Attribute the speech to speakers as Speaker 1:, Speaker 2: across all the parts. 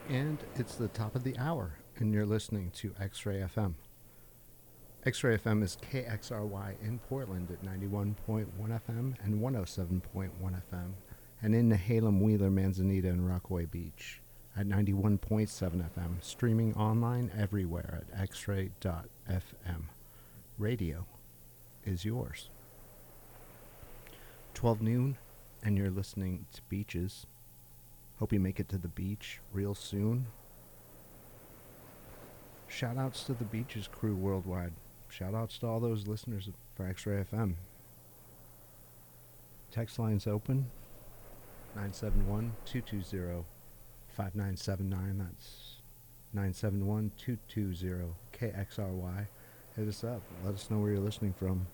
Speaker 1: And it's the top of the hour, and you're listening to X-Ray FM. X-Ray FM is KXRY in Portland at 91.1 FM and 107.1 FM, and in Nehalem, Wheeler, Manzanita, and Rockaway Beach at 91.7 FM, streaming online everywhere at xray.fm. Radio is yours. 12 noon, and you're listening to Beaches. Hope you make it to the beach real soon. Shout outs to the Beaches crew worldwide. Shout outs to all those listeners for X-Ray FM. Text lines open 971-220-5979. That's 971-220-KXRY. Hit us up. Let us know where you're listening from.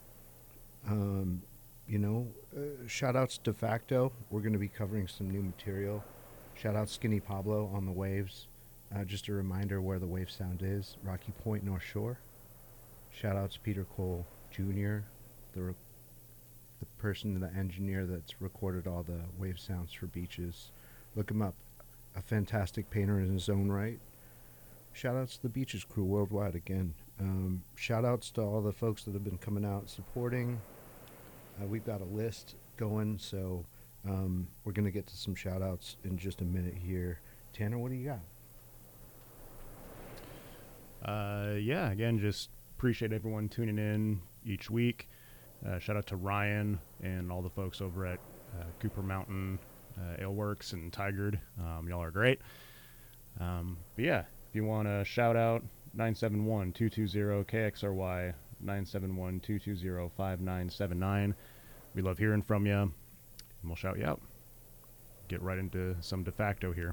Speaker 1: Shout outs to Facto. We're going to be covering some new material. Shout out Skinny Pablo on the waves. Just a reminder where the wave sound is. Rocky Point, North Shore. Shout out to Peter Cole Jr., the person, the engineer that's recorded all the wave sounds for Beaches. Look him up. A fantastic painter in his own right. Shout outs to the Beaches crew worldwide again. Shout outs to all the folks that have been coming out supporting. We've got a list going, so we're going to get to some shout outs in just a minute here. Tanner, what do you got?
Speaker 2: Again, just appreciate everyone tuning in each week. Shout out to Ryan and all the folks over at Cooper Mountain Ale Works and Tigard. Y'all are great. If you want to shout out, 971-220-KXRY, 971-220-5979. We love hearing from you, and we'll shout you out. Get right into some de facto here.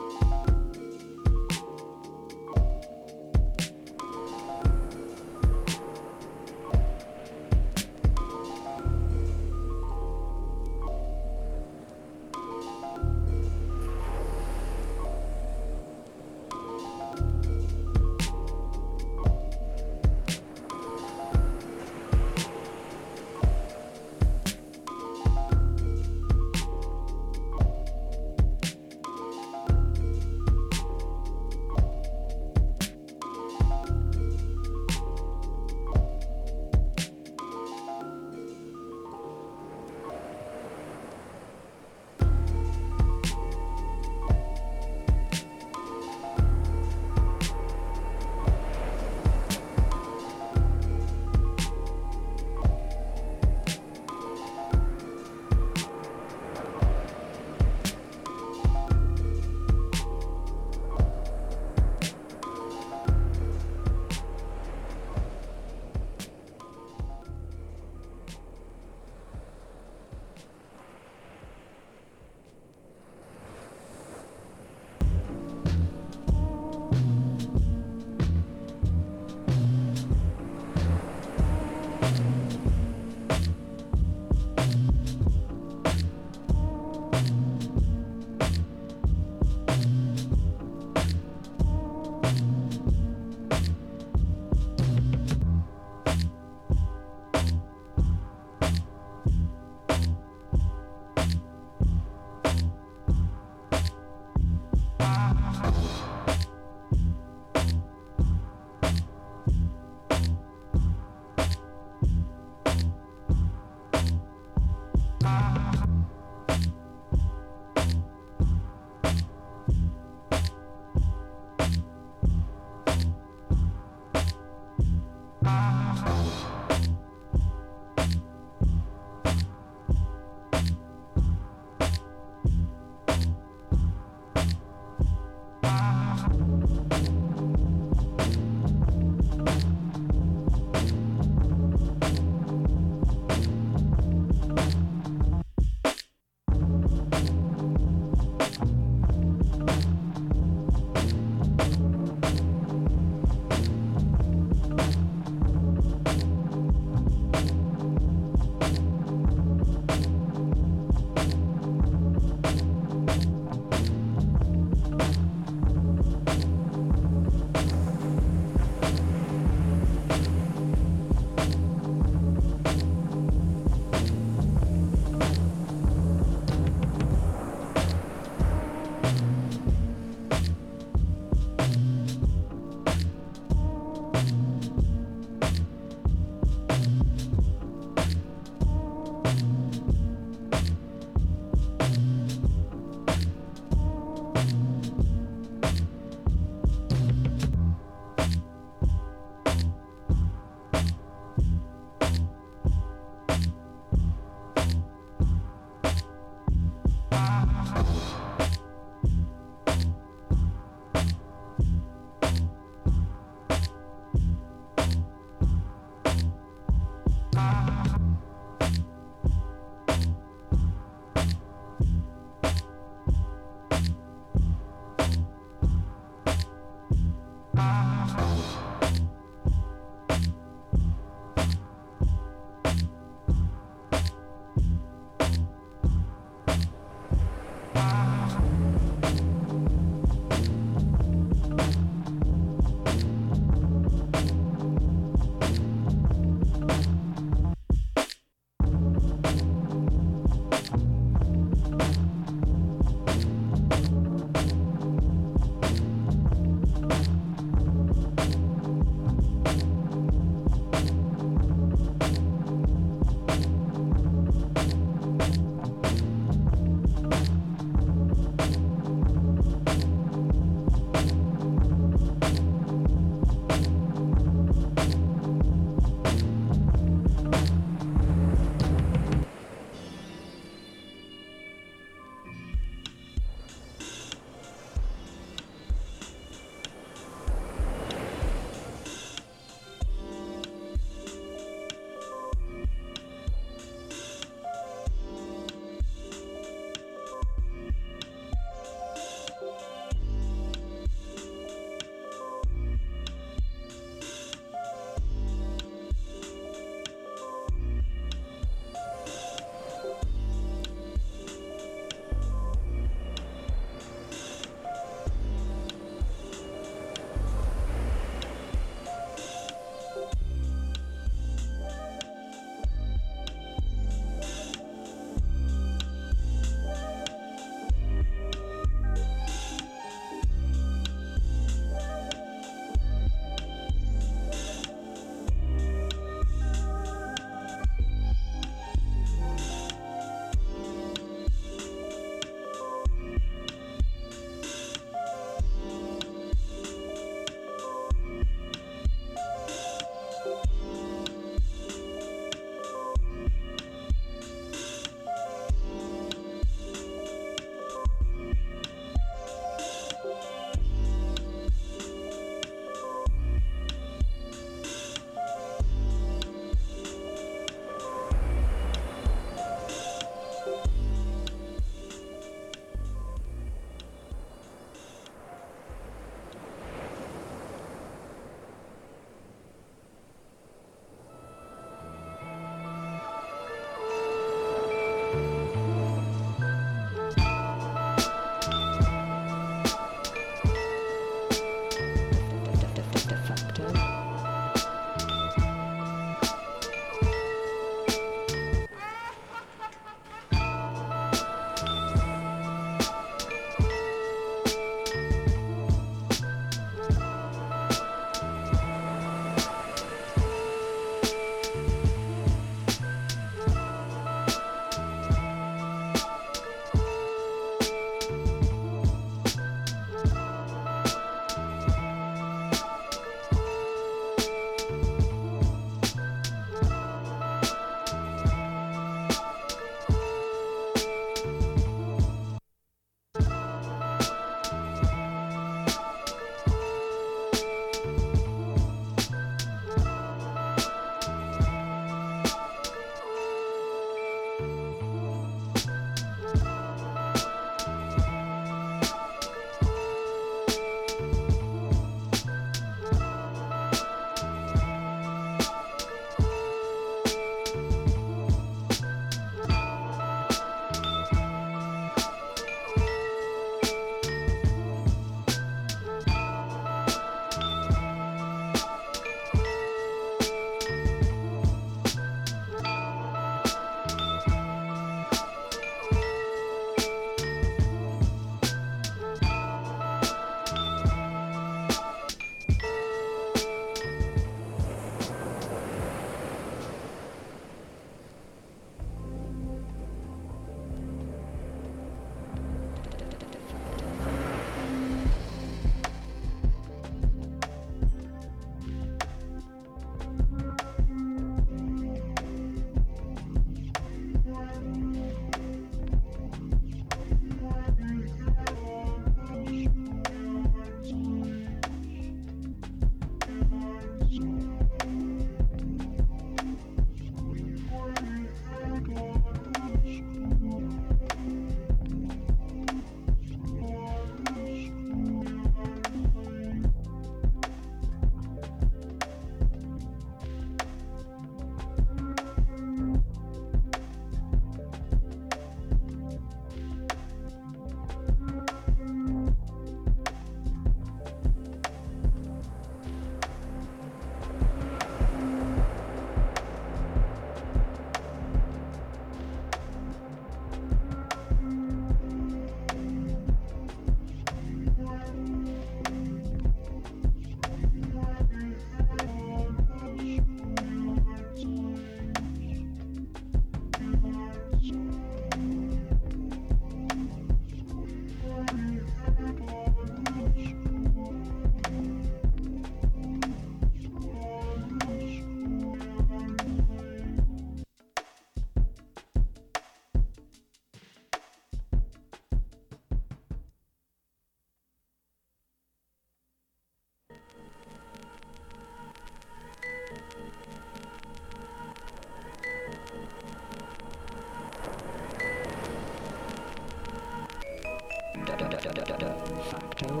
Speaker 3: facto.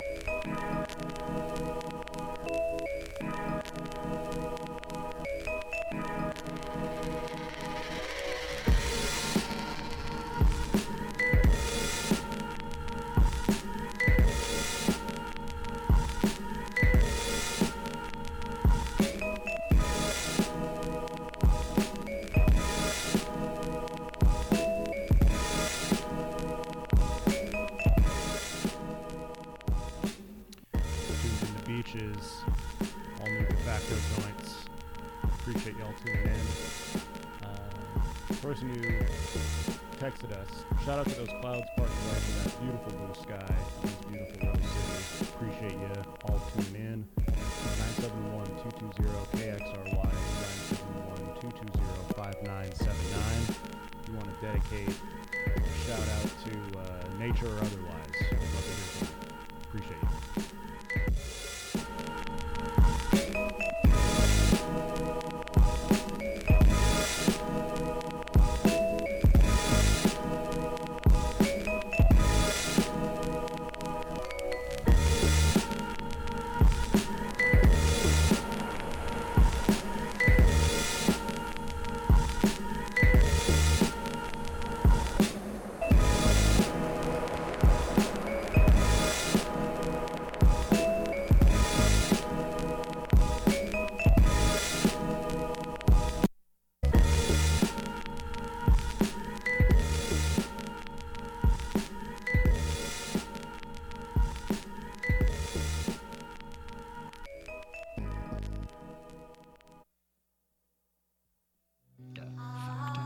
Speaker 2: Tuned into Beaches, all new de facto joints. Appreciate y'all tuning in. Person who texted us, shout out to those clouds parting away for that beautiful blue sky, these beautiful Rose City. Appreciate you all tuning in. 971-220-KXRY, 971-220-5979. If you want to dedicate a shout out to nature or otherwise, we'd love to hear from you. Appreciate you.
Speaker 3: De facto.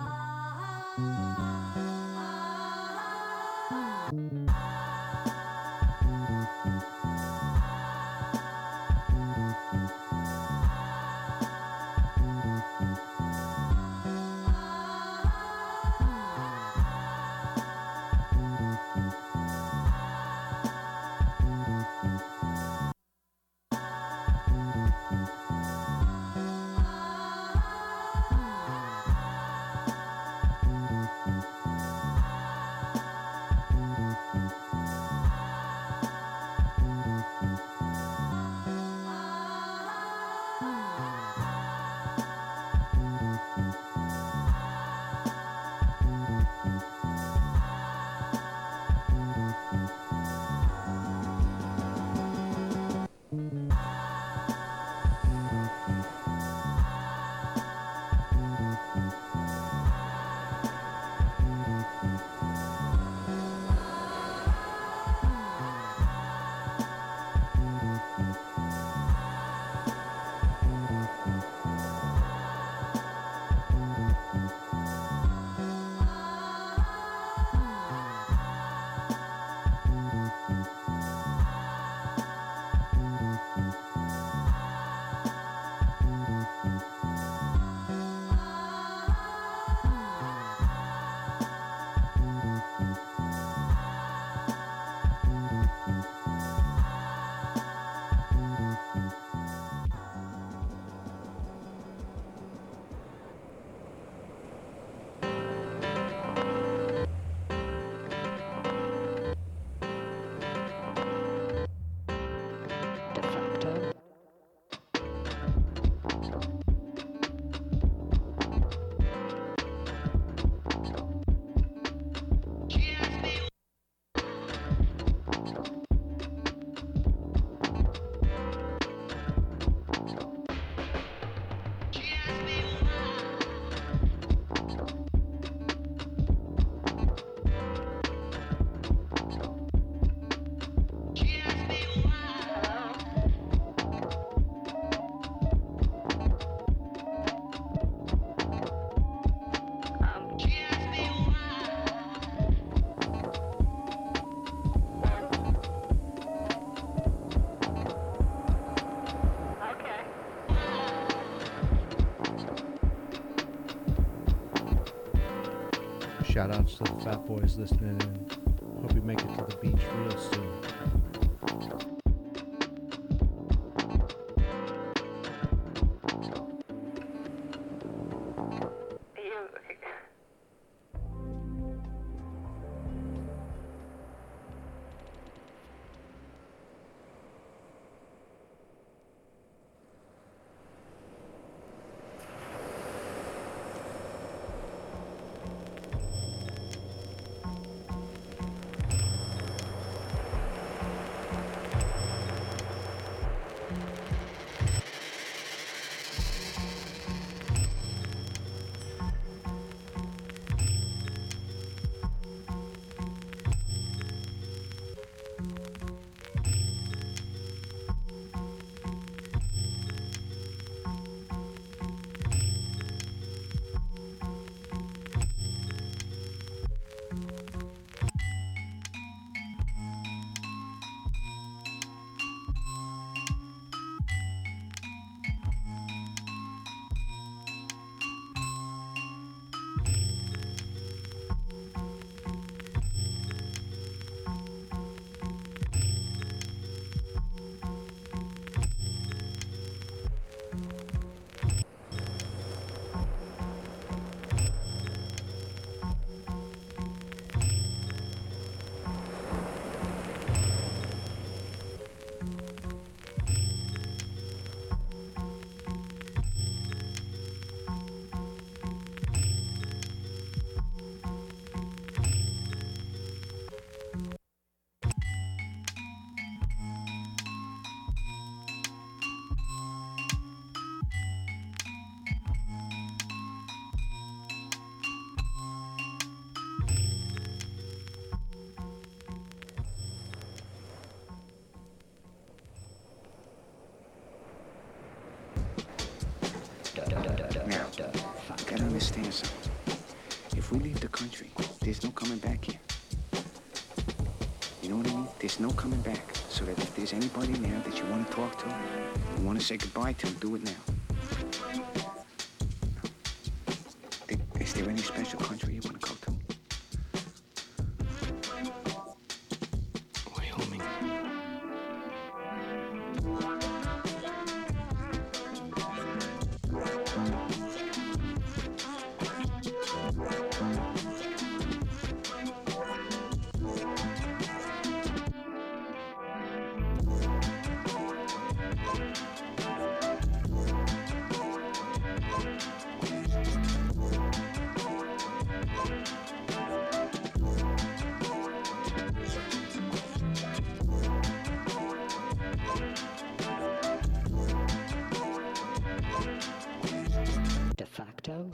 Speaker 3: De facto.
Speaker 1: Shout outs to the Fat Boys listening in. Hope you make it to the beach real soon.
Speaker 4: understand something. If we leave the country, there's no coming back here. You know what I mean? There's no coming back. So that if there's anybody now that you want to talk to, you want to say goodbye to, do it now. Is there any special country you want to go to? Wyoming.
Speaker 3: De facto.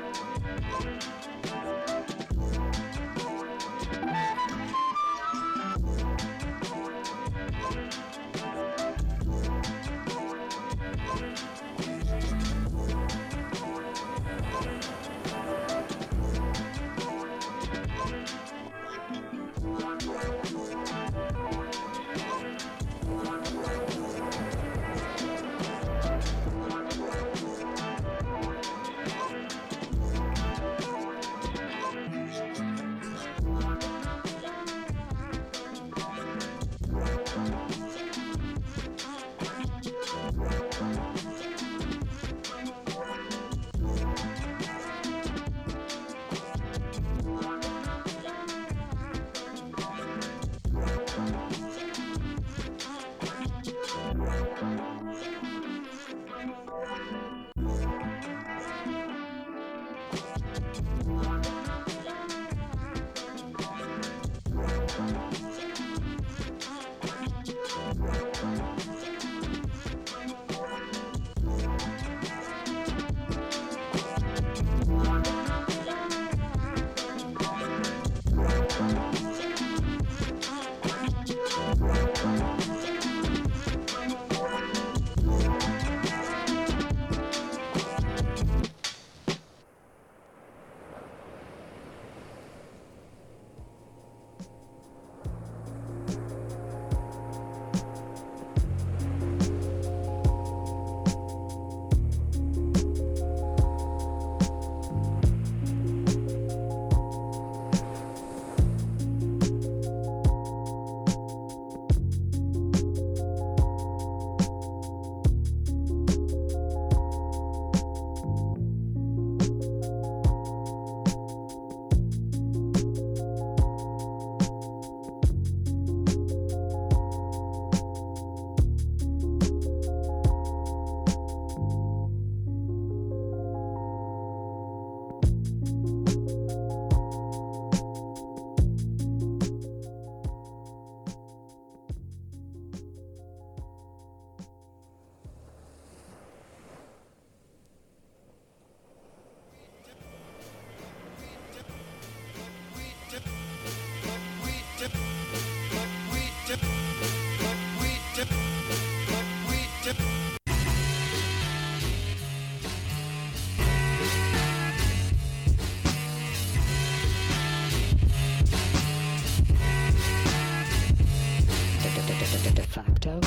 Speaker 3: De facto.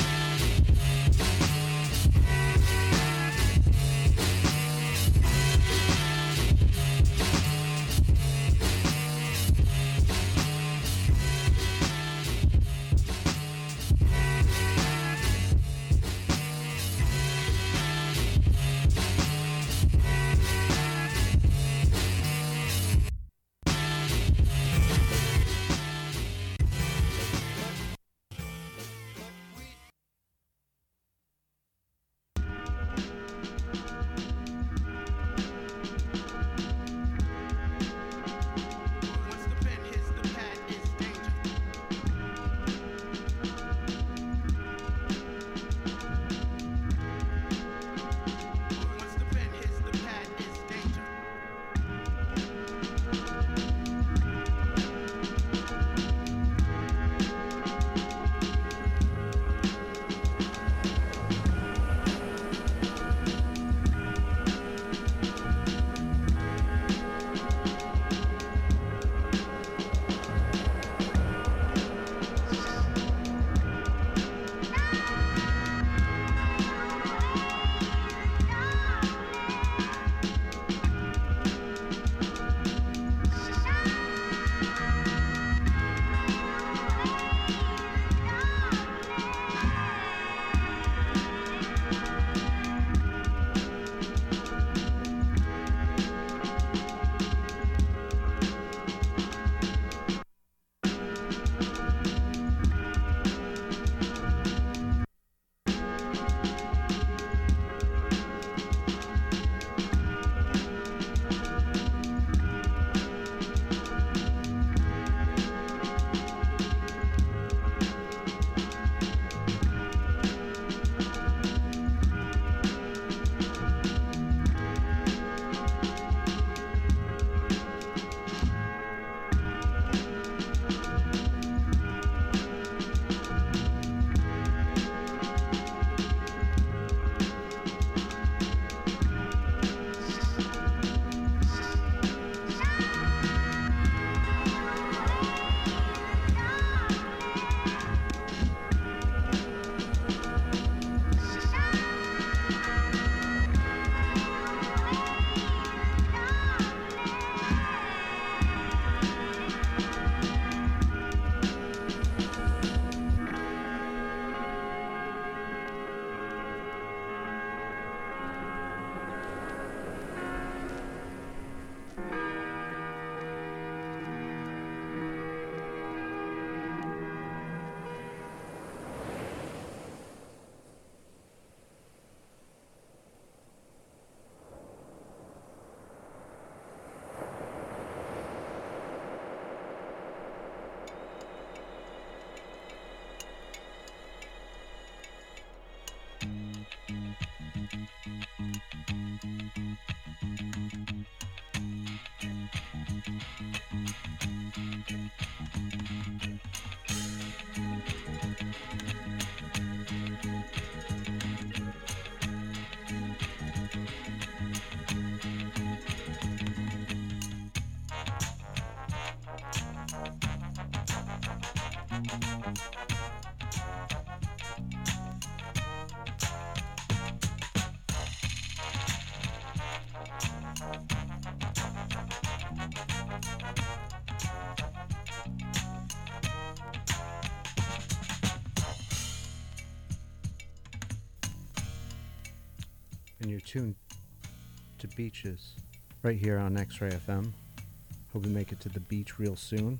Speaker 1: and you're tuned to Beaches right here on X-Ray FM. Hope we make it to the beach real soon.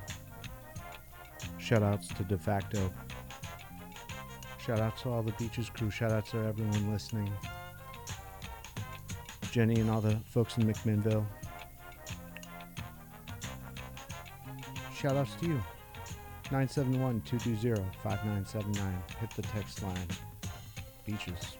Speaker 1: Shout outs to De Facto. Shout out to all the Beaches crew. Shout out to everyone listening. Jenny and all the folks in McMinnville. Shout outs to you. 971-220-5979. Hit the text line. Beaches.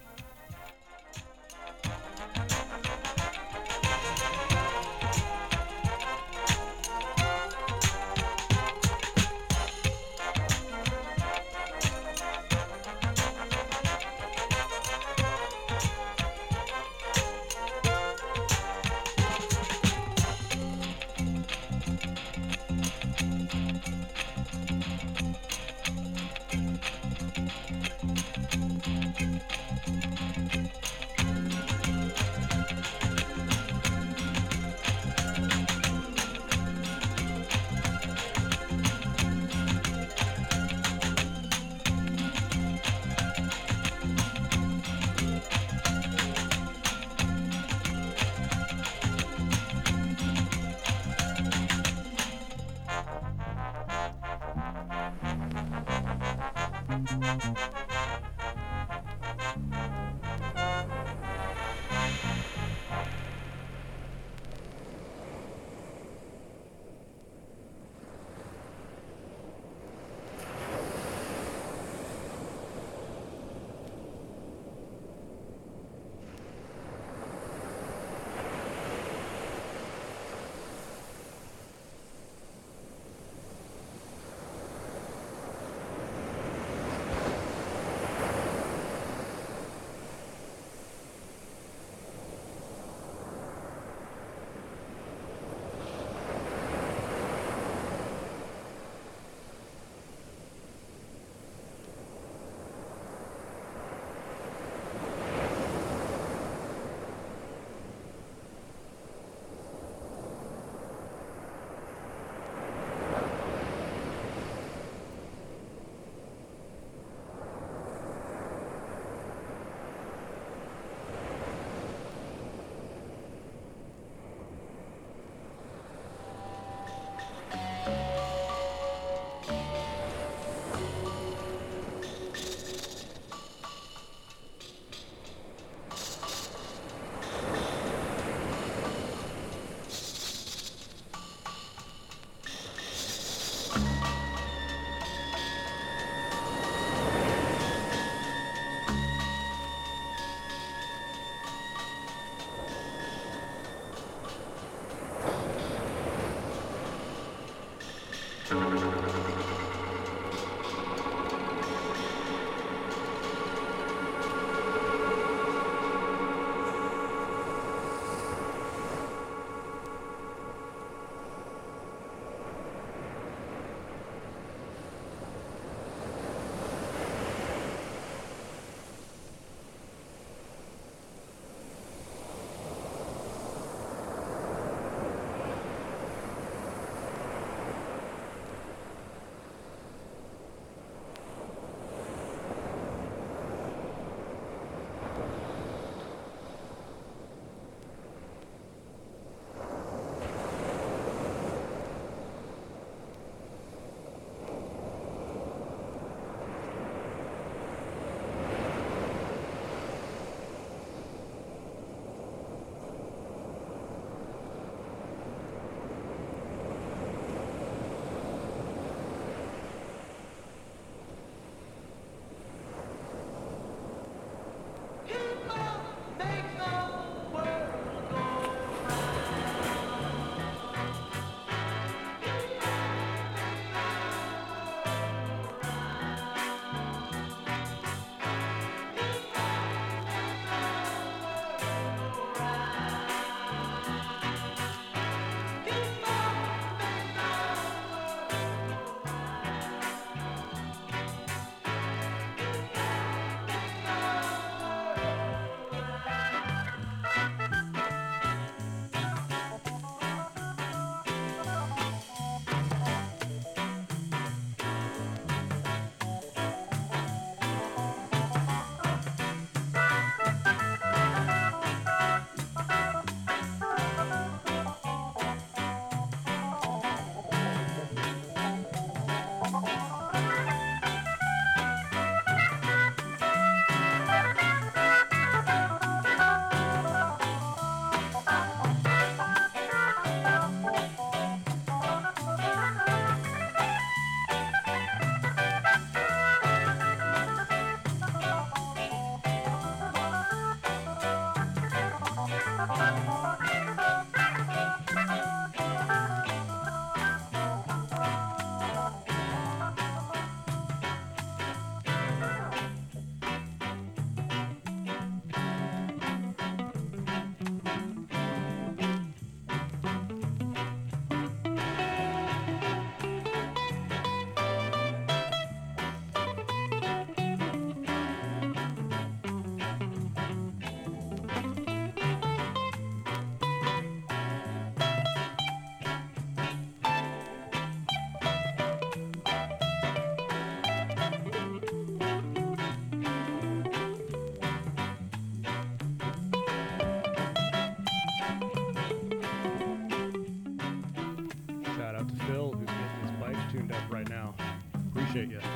Speaker 2: Appreciate you.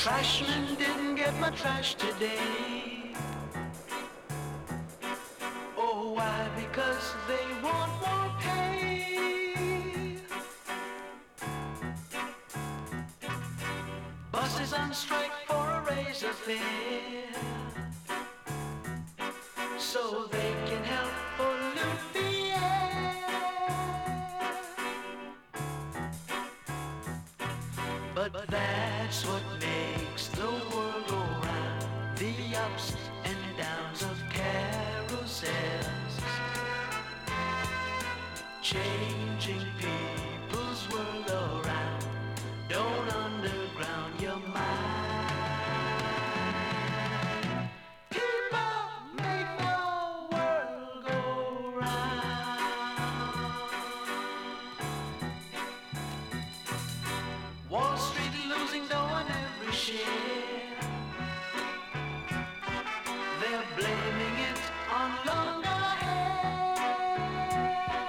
Speaker 5: Trashman didn't get my trash today. Oh, why? Because they want more pay. Buses on strike for a raise of fare, so they can help pollute the air. But that's what makes the world go round, the ups and downs of carousels, changing people's world around. Don't underground your mind. People make the world go round. Wall Street losing dough on every share. They're blaming it on longer hair.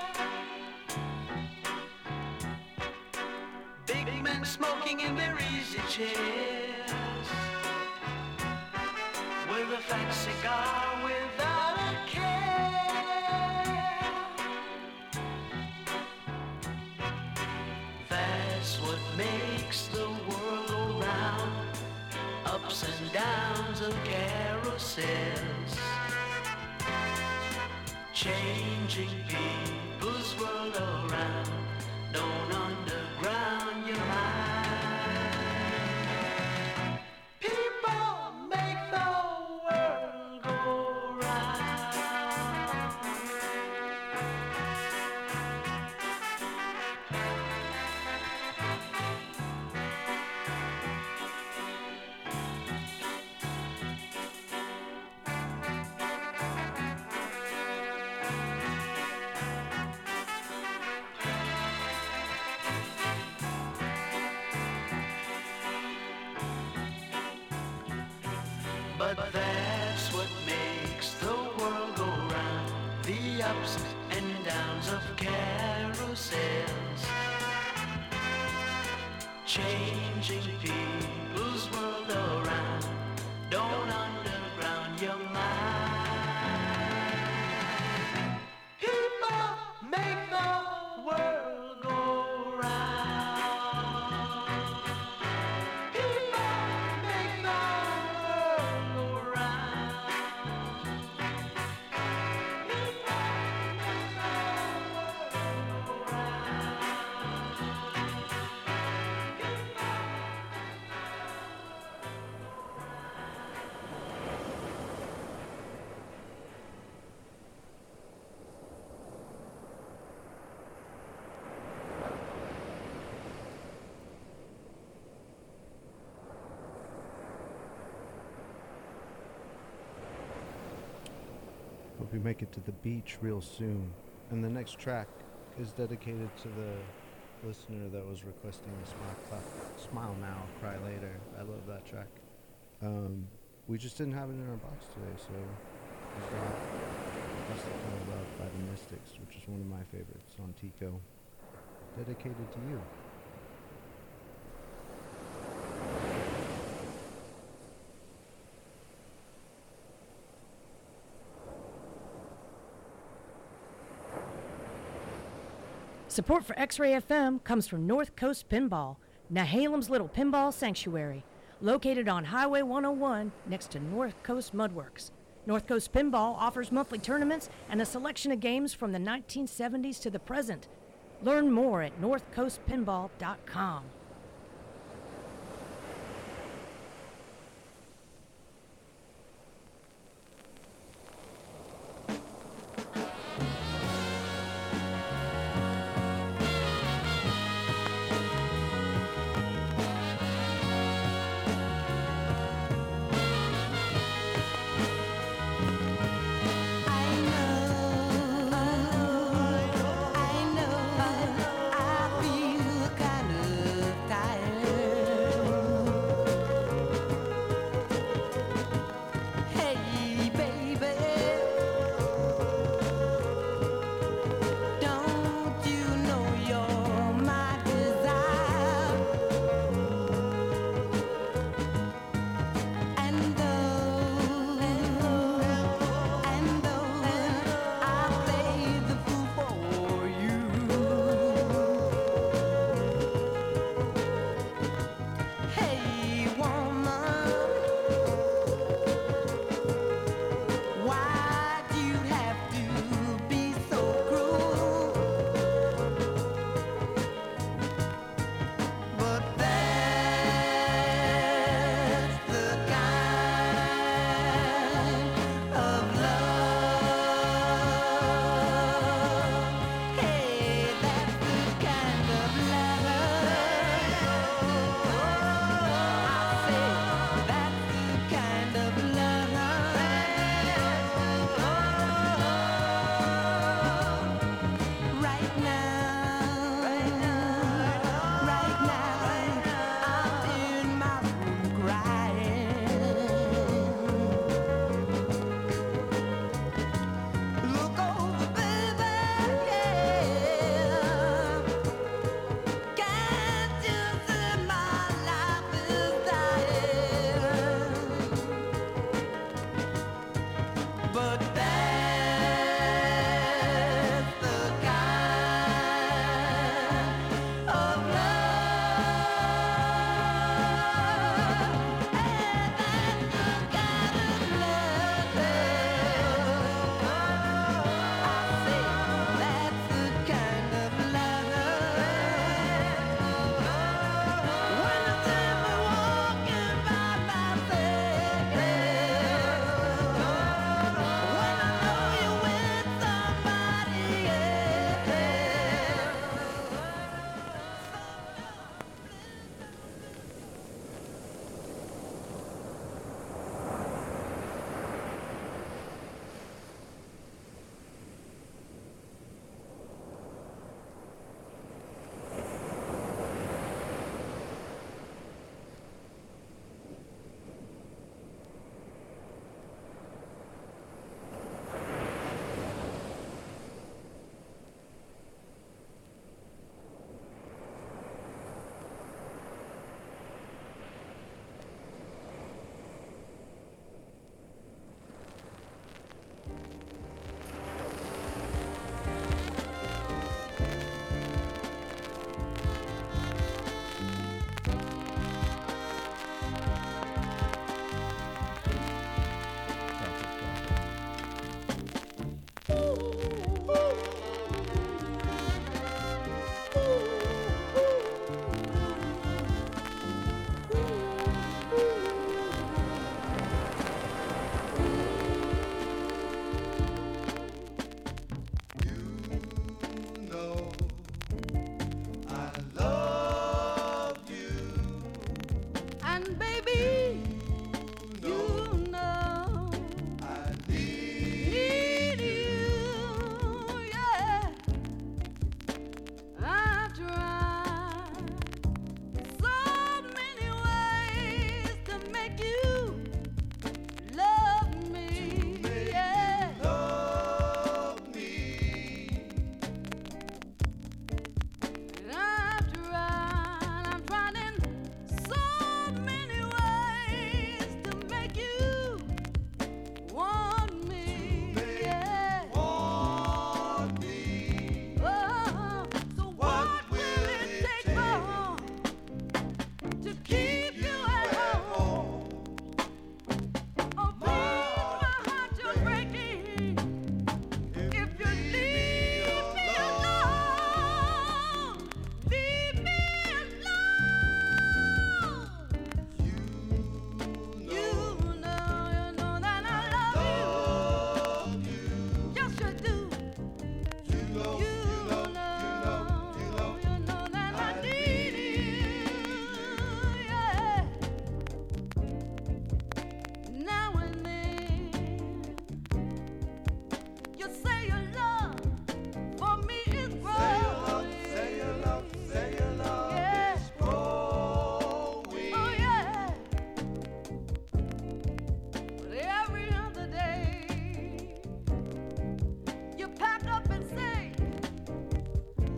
Speaker 5: Big men smoking in their easy chairs, with a fat cigar without a care. That's what makes the world go round, ups and downs of carousels, changing people's world around. Don't underground your mind. People make the world go round. But that's what makes the world go round, the ups and downs of carousels, changing people's world around. Don't underground your mind. People make the world go round. People make the world go round. People make the world go
Speaker 1: Hope you make it to the beach real soon. And the next track is dedicated to the listener that was requesting a Smile Now, Cry Later. I love that track. We just didn't have it in our box today, so we got Mystic Kind of Love by the Mystics, which is one of my favorites on Tico. Dedicated to you.
Speaker 6: Support for X-Ray FM comes from North Coast Pinball, Nehalem's little pinball sanctuary, located on Highway 101 next to North Coast Mudworks. North Coast Pinball offers monthly tournaments and a selection of games from the 1970s to the present. Learn more at northcoastpinball.com.
Speaker 7: I know, I feel kind of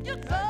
Speaker 7: you go.